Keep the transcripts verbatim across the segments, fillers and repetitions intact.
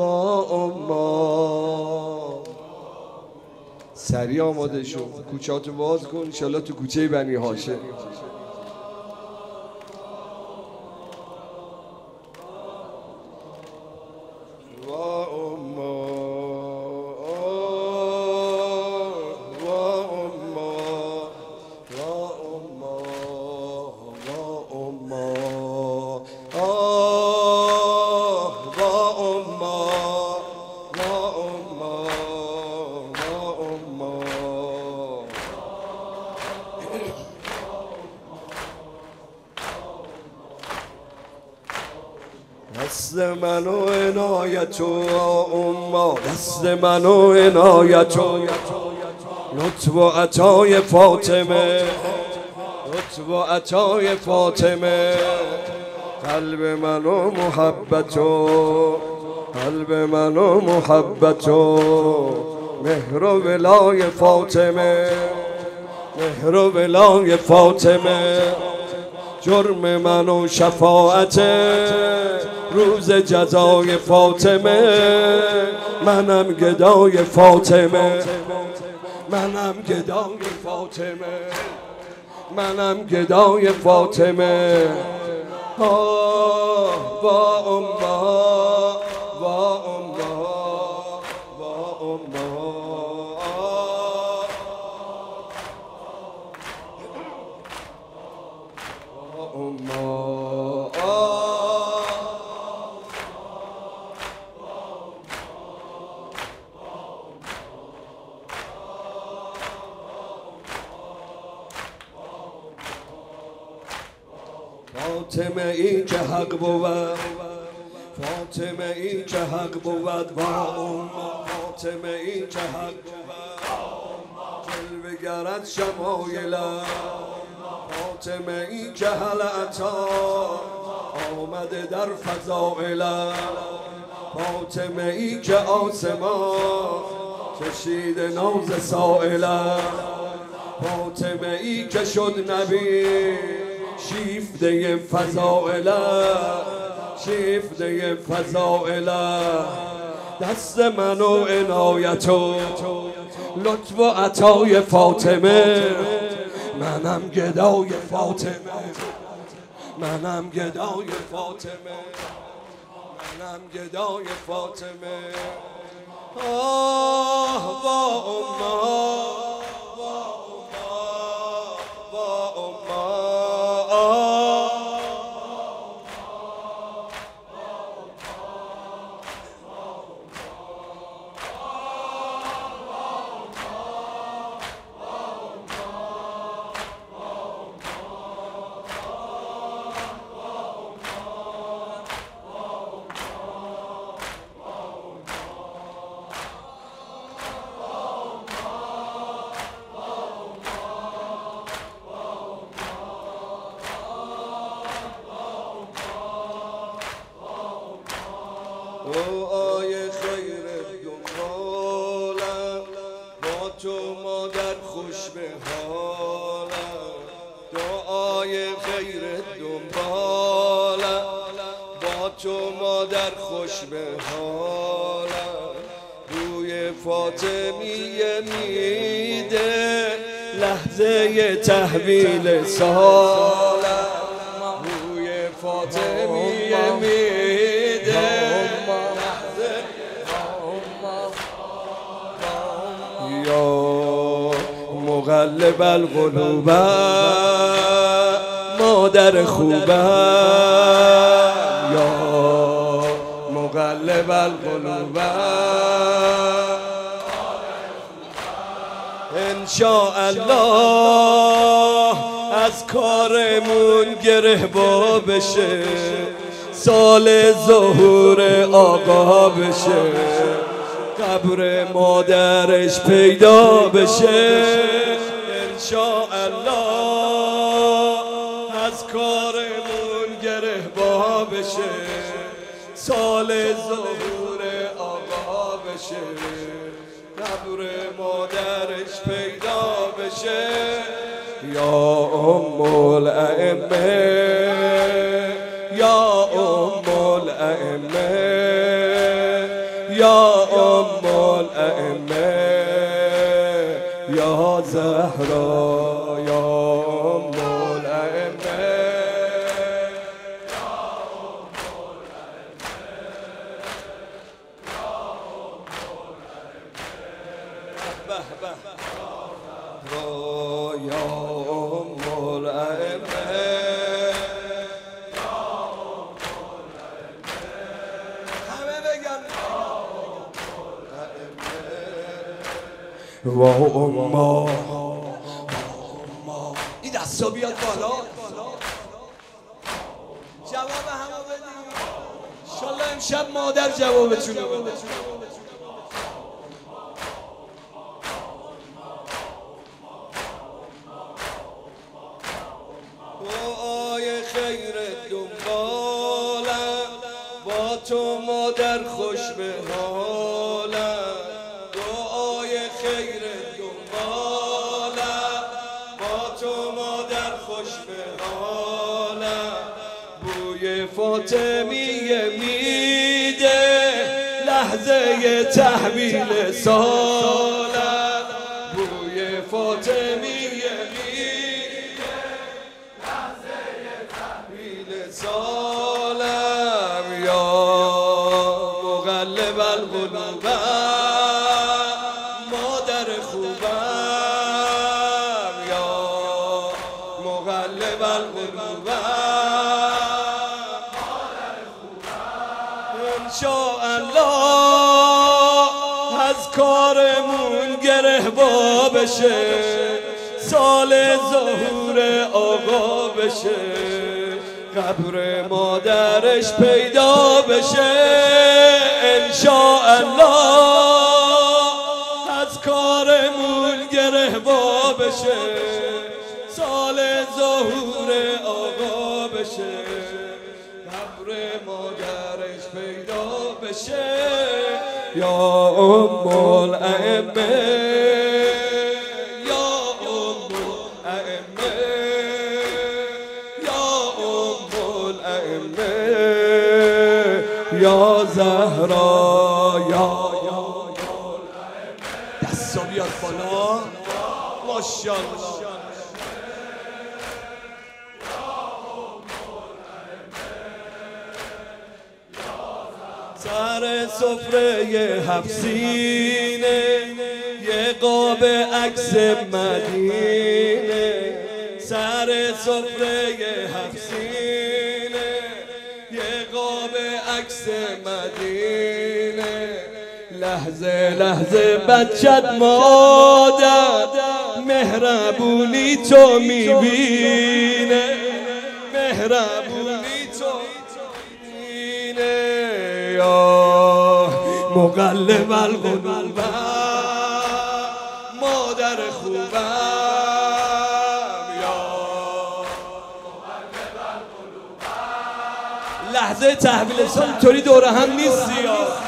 اما سریع آماده شو، کوچه هاتو باز کن، انشالله تو کوچه بنی هاشم. دست منو عنایت و اما دست منو عنایت و لطف و عطای فاطمه، لطف و عطای فاطمه، قلب منو محبت و قلب منو محبت و مهر و ولای فاطمه، مهر و ولای فاطمه، جرم منو شفاعت روز جزای فاطمه، منم گدای فاطمه، منم گدای فاطمه، منم گدای فاطمه. آه با اما با اما با اما اما فاطمه ای که حق بود، فاطمه ای که حق بود، و اما فاطمه ای که حق بود، جلوه گرد شمایلم، فاطمه ای که هل عطا آمده در فضائلم، فاطمه ای که آسمان کشید ناز سائلم، فاطمه ای که شد نبی شیفته فضائلم، شیفته فضائلم. دست منو عنایت و لطف و عطای فاطمه، منم گدای فاطمه، منم گدای فاطمه، منم گدای فاطمه. آه با اما با اما با اما دعای خیر دنبالم، با تو مادر خوش به حالم، دعای خیر دنبالم، با تو مادر خوش به حالم، روی فاطمیه میده لحظه تحویل سالم، روی فاطمیه میده یا مقلب القلوب، مادر خوبه، یا مقلب القلوب، انشاءالله از کارمون گره با بشه، سال ظهور آقا بشه، قبر مادرش پیدا بشه، انشاءالله از کارمون گره با بشه، سال ظهور آقا بشه، قبر مادرش پیدا بشه. یا ام الائمه، یا ام الائمه، یا ام الائمه یا زهرا یا ام الائمه یا ام الائمه همه بگن و اما این دستا بیاد بالا جواب همه بدیم انشالله امشب مادر جوابتونو بده دعای خیرت دنبالم با تو مادر خوش به حالم دعای خیرت دنبالم با تو مادر خوش به حالم بوی فاطمیه میده لحظه تحویل سالم بوی فاطمیه سالم یا مقلب القلوب مادر خوبم یا مقلب القلوب مادر خوبم انشاءالله از کارمون گره وا بشه سال ظهور آقا بشه قبر مادرش پیدا بشه انشاءالله از کارمون گره وا بشه سال ظهور آقا بشه قبر مادرش پیدا بشه یا ام الائمه یا زهرا یا دستا بیاد بالا ماشاءالله سر سفره هفسینه یه قاب عکس مدینه سر سفره هفسینه یه قاب عکس مدینه لحظه لحظه بچت مادر مهربونی تو میبینه مهربونی تو میبینه یا مقلب القلوب مادر خوبم یا مقلب القلوب لحظه تحویل سال اینطوری دوره هم نیستی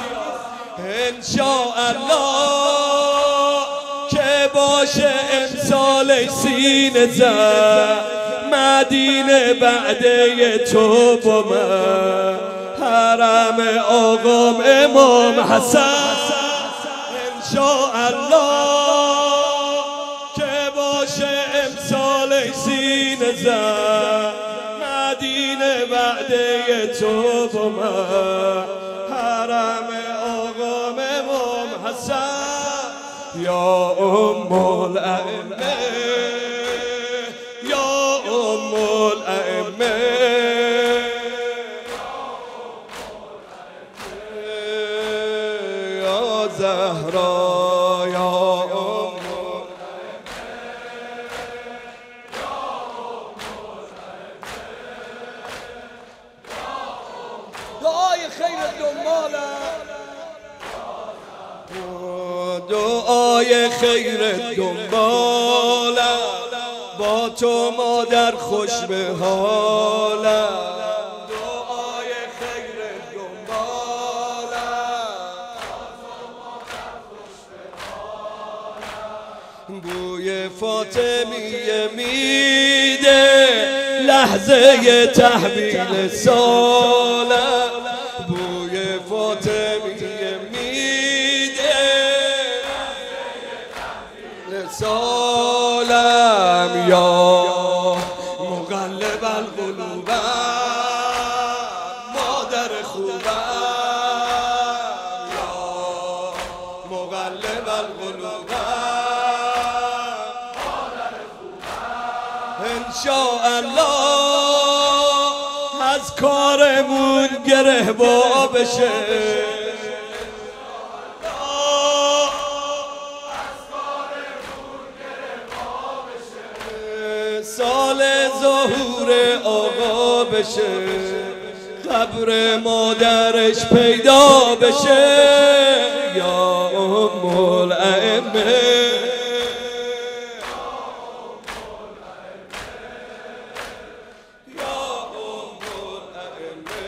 انشاءالله که باشه امسال سینه زد مدینه بعده تو با من حرم آقام امام حسن انشاءالله که باشه امسال سینه زد مدینه بعده تو با من حرم آقام امام حسن یا ام الائمه یا ام الائمه یا زهرا یا ام دعای خیر دنبالم دعای خیر دنبالم با تو مادر خوش به حالم دعای خیر دنبالم بوی فاطمیه میده لحظه تحویل سالم بوی فاطمیه میده امسالم یا مقلب القلوب مادر خوبم یا مقلب القلوب مادر خوبم انشاءالله از کارمون گره وا بشه سال ظهور آقا بشه قبر مادرش پیدا بشه یا ام الائمه یا ام الائمه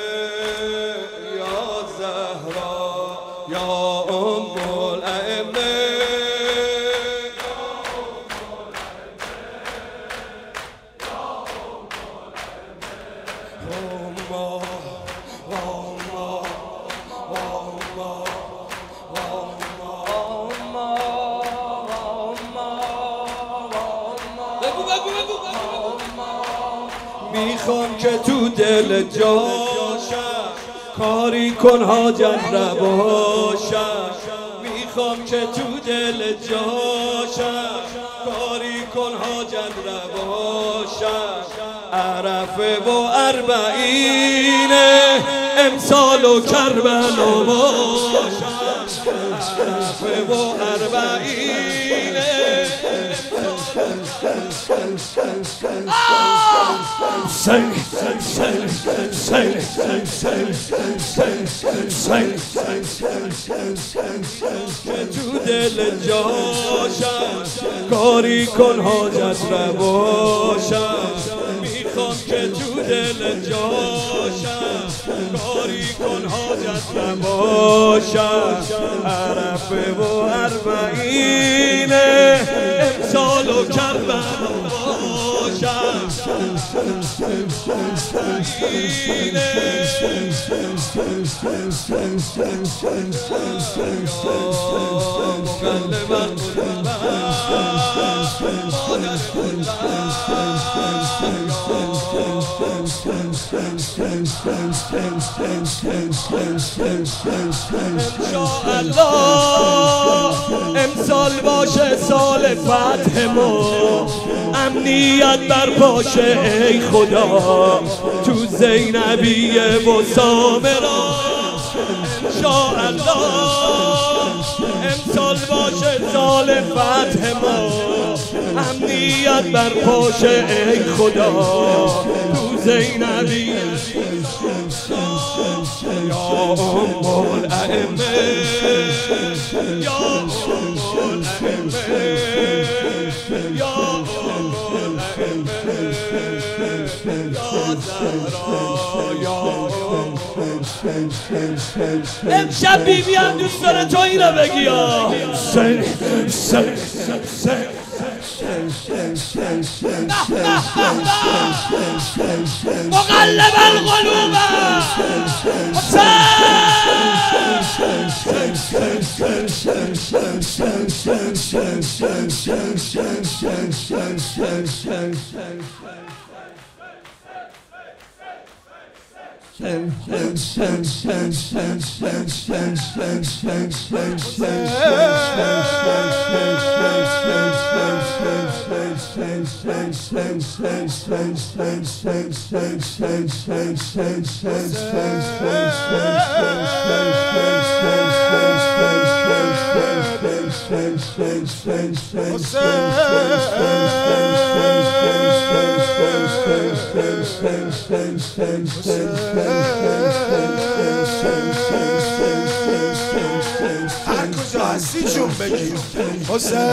یا زهرا یا ام الائمه میخوام که تو دل جاشم کاری کن حاجت نباشم میخوام که تو دل جاشم کاری کن حاجت نباشم عرفه و اربعین امسال و کربلا باشم عرفه و اربعین سیل سیل سیل که تو دل جاشم کاری کن حاجت نباشم میخوام که تو دل جاشم کاری کن حاجت نباشم عرفه و اربعین امسال و کربلا باشم امسال باشه سال فتح ما امنیت بر باشه ای خدا تو زینبیه و سامرا انشاءالله امسال باشه سال فتح ما امنیت بر باشه ای خدا تو زینبیه یا ام الائمه یا ام الائمه یا ام الائمه یا زهرا یا امشب بیبی هم دوست داره تو اینو بگی ها سل سل سل مقلب القلوب هر کجا هستی جون بگیر حسین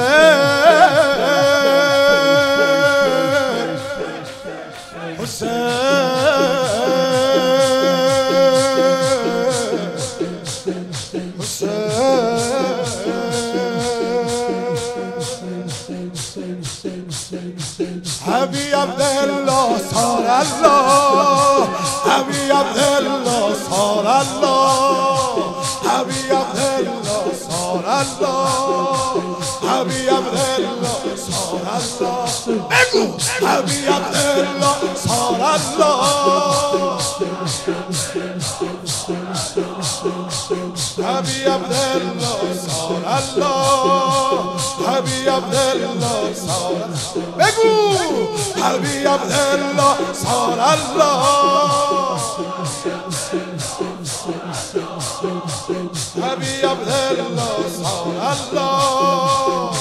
حبی عبدالله سار الله حبی عبدالله سار الله حبی عبدالله سار الله حبی عبدالله بگو ابی عبدالله صار الله ابی عبدالله صار الله ابی عبدالله صار بگو ابی عبدالله صار الله ابی عبدالله صار الله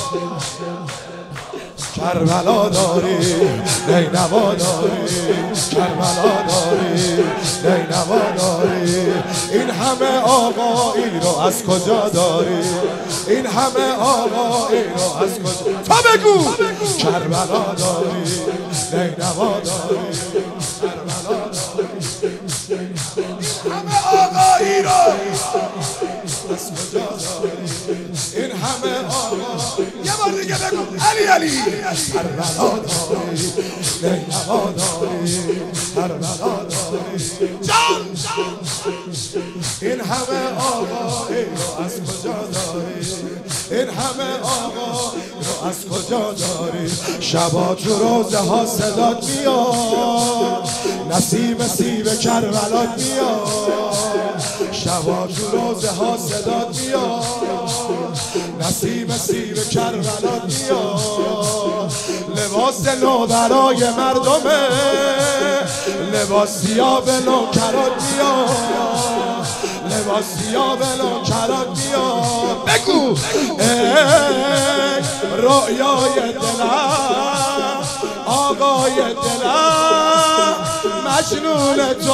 کربلا داری نینوا داری کربلا داری نینوا داری این همه آقایی رو از کجا داری این همه آقایی رو از کجا تا بگو کربلا داری نینوا داری کربلا داری این همه آقایی رو از کجا داری این همه آقا یه بار دیگه بگو علی علی کربلا داری نینوا داری کربلا داری جان این همه آقا رو از کجا داری این همه آقا رو از کجا داری شبا تو روزه ها صدات میاد نسیم سیب کربلات میاد شبا تو روزه ها صدات میاد نسیم سیب کربلات میاد لباس نو برای مردمه لباس سیاه به نوکرات میاد لباس سیاه به نوکرات میاد بگو ای رویای دلم آقای دلم مجنون تو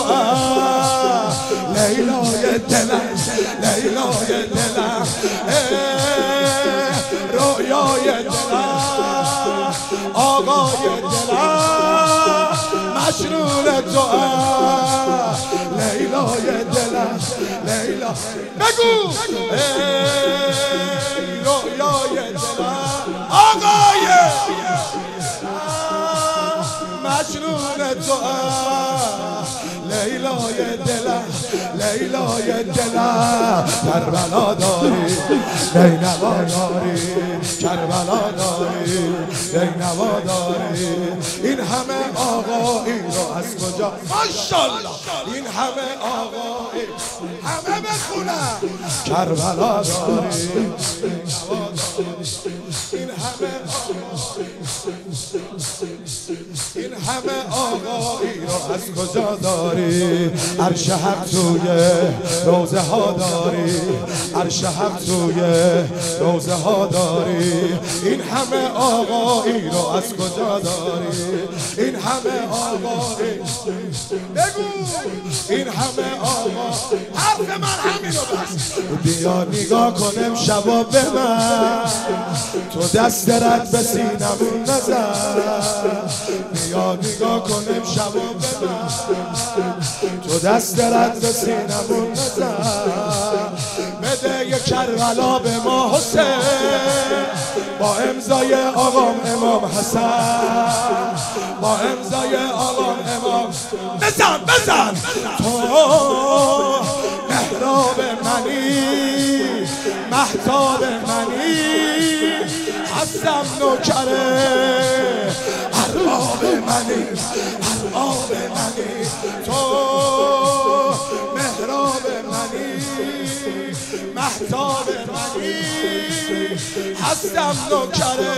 لیلای دلم لیلای دلم رویای دلم آقای دلم مجنون تو لیلای دلم لیلا بگو رویای دلم آقای مجنون تو لیلای دلم لیلای دلم کربلا داری نینوا داری کربلا داری نینوا داری این همه آقایی رو از کجا ماشاءالله این همه آقایی همه بخونن کربلا داری این همه این همه آقایی رو از کجا داری عرش حق توی روزه ها داری عرش حق توی روزه ها داری این همه آقایی رو از کجا داری این همه آقایی بگو این همه آقا حرف من همین رو بس بیا نگاه کنم شبا به من تو دست رد به سینمون نزن بیا نگاه کنم شبا به من تو دست رد به سینمون نزن بده یه کربلا به ما حسین با امضای آقام امام حسن با امضای آقام امام بزن بزن تو محراب منی محتاب منی هستم نوکره ارباب منی ارباب منی تو محراب منی محتاب منی هستم نوکره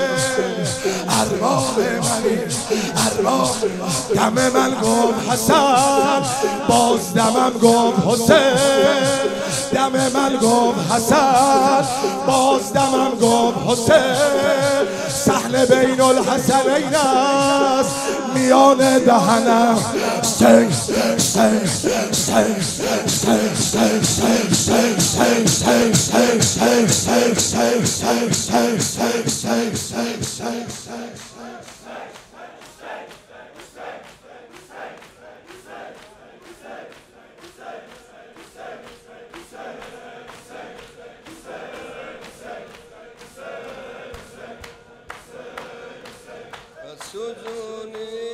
ارباب منی ارباب دم من گفت حسن باز دمم گفت حسین دم من گفت حسن باز دمم گفت حسین سهل بین الحسنین است میان دهنم سی سی سی سی سی سی سی سی سی سی سی سی سی سی سجونی